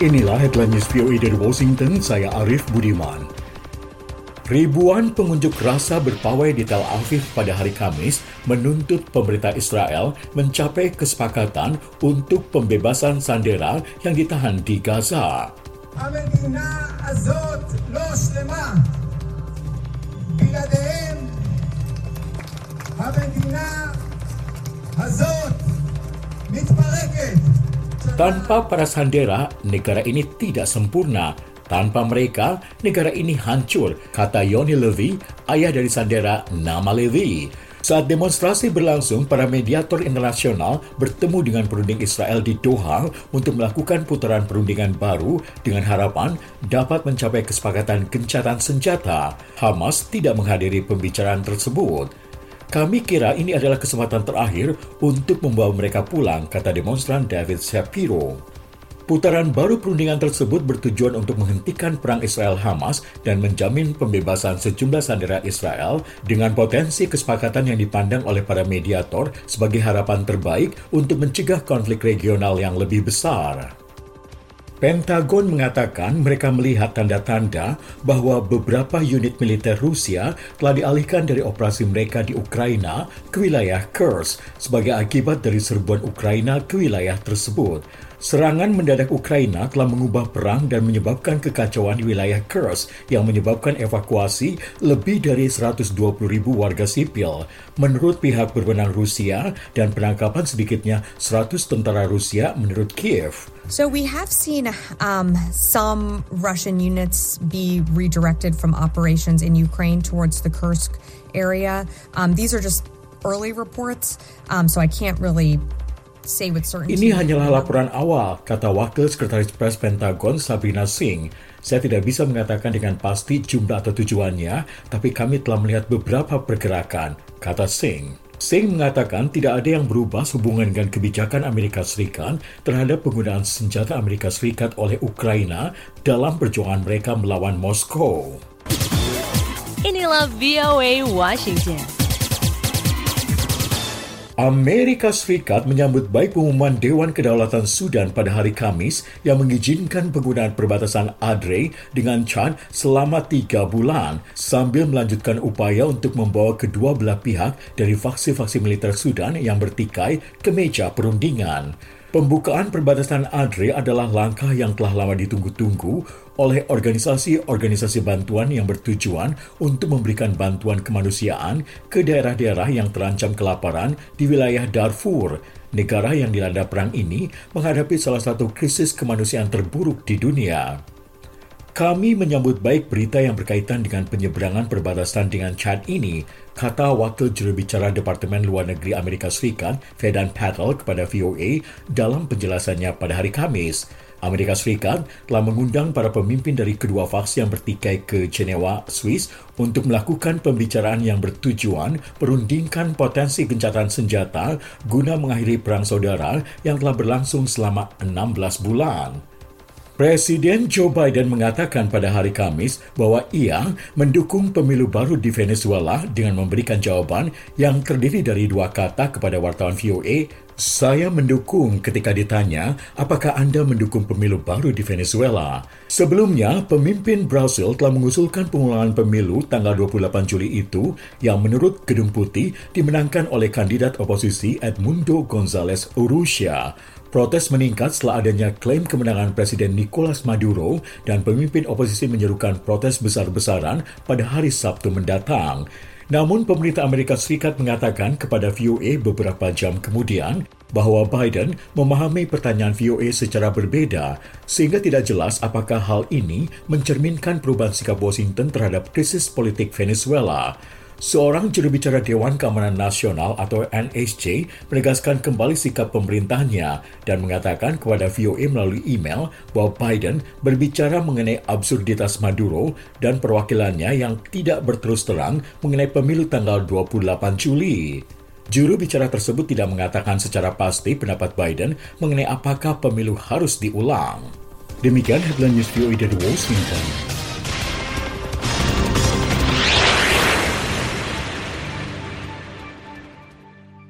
Inilah headline news VOA dari Washington, saya Arif Budiman. Ribuan pengunjuk rasa berpawai di Tel Aviv pada hari Kamis menuntut pemerintah Israel mencapai kesepakatan untuk pembebasan sandera yang ditahan di Gaza. המדינה הזאת לא שלמה. בלעדיהם המדינה הזאת מתפרקת. Tanpa para sandera, negara ini tidak sempurna. Tanpa mereka, negara ini hancur, kata Yoni Levy, ayah dari sandera nama Levi. Saat demonstrasi berlangsung, para mediator internasional bertemu dengan perunding Israel di Doha untuk melakukan putaran perundingan baru dengan harapan dapat mencapai kesepakatan gencatan senjata. Hamas tidak menghadiri pembicaraan tersebut. Kami kira ini adalah kesempatan terakhir untuk membawa mereka pulang, kata demonstran David Shapiro. Putaran baru perundingan tersebut bertujuan untuk menghentikan perang Israel-Hamas dan menjamin pembebasan sejumlah sandera Israel dengan potensi kesepakatan yang dipandang oleh para mediator sebagai harapan terbaik untuk mencegah konflik regional yang lebih besar. Pentagon mengatakan mereka melihat tanda-tanda bahwa beberapa unit militer Rusia telah dialihkan dari operasi mereka di Ukraina ke wilayah Kursk sebagai akibat dari serbuan Ukraina ke wilayah tersebut. Serangan mendadak Ukraina telah mengubah perang dan menyebabkan kekacauan di wilayah Kursk yang menyebabkan evakuasi lebih dari 120,000 warga sipil. Menurut pihak berwenang Rusia dan penangkapan sedikitnya 100 tentara Rusia menurut Kiev. So we have seen some Russian units be redirected from operations in Ukraine towards the Kursk area. These are just early reports, so I can't really say with certainty. Ini hanyalah laporan awal, kata Wakil Sekretaris Pers Pentagon Sabrina Singh. Saya tidak bisa mengatakan dengan pasti jumlah atau tujuannya, tapi kami telah melihat beberapa pergerakan, kata Singh. Singh mengatakan tidak ada yang berubah hubungan dengan kebijakan Amerika Serikat terhadap penggunaan senjata Amerika Serikat oleh Ukraina dalam perjuangan mereka melawan Moskow. Inilah VOA Washington. Amerika Serikat menyambut baik pengumuman Dewan Kedaulatan Sudan pada hari Kamis yang mengizinkan penggunaan perbatasan Adre dengan Chad selama 3 bulan sambil melanjutkan upaya untuk membawa kedua belah pihak dari faksi-faksi militer Sudan yang bertikai ke meja perundingan. Pembukaan perbatasan Adre adalah langkah yang telah lama ditunggu-tunggu oleh organisasi-organisasi bantuan yang bertujuan untuk memberikan bantuan kemanusiaan ke daerah-daerah yang terancam kelaparan di wilayah Darfur. Negara yang dilanda perang ini menghadapi salah satu krisis kemanusiaan terburuk di dunia. Kami menyambut baik berita yang berkaitan dengan penyeberangan perbatasan dengan Chad ini, kata Wakil Juru Bicara Departemen Luar Negeri Amerika Serikat, Vedant Patel, kepada VOA dalam penjelasannya pada hari Kamis. Amerika Serikat telah mengundang para pemimpin dari kedua faksi yang bertikai ke Jenewa, Swiss, untuk melakukan pembicaraan yang bertujuan merundingkan potensi gencatan senjata guna mengakhiri perang saudara yang telah berlangsung selama 16 bulan. Presiden Joe Biden mengatakan pada hari Kamis bahwa ia mendukung pemilu baru di Venezuela dengan memberikan jawaban yang terdiri dari 2 kata kepada wartawan VOA, "Saya mendukung," ketika ditanya, "Apakah Anda mendukung pemilu baru di Venezuela?" Sebelumnya, pemimpin Brasil telah mengusulkan pengulangan pemilu tanggal 28 Juli itu yang menurut Gedung Putih dimenangkan oleh kandidat oposisi Edmundo González Urrutia. Protes meningkat setelah adanya klaim kemenangan Presiden Nicolas Maduro dan pemimpin oposisi menyerukan protes besar-besaran pada hari Sabtu mendatang. Namun pemerintah Amerika Serikat mengatakan kepada VOA beberapa jam kemudian bahwa Biden memahami pertanyaan VOA secara berbeda sehingga tidak jelas apakah hal ini mencerminkan perubahan sikap Washington terhadap krisis politik Venezuela. Seorang juru bicara Dewan Keamanan Nasional atau NSC menegaskan kembali sikap pemerintahnya dan mengatakan kepada VOA melalui email bahwa Biden berbicara mengenai absurditas Maduro dan perwakilannya yang tidak berterus terang mengenai pemilu tanggal 28 Juli. Juru bicara tersebut tidak mengatakan secara pasti pendapat Biden mengenai apakah pemilu harus diulang. Demikian headline news VOA dari Washington.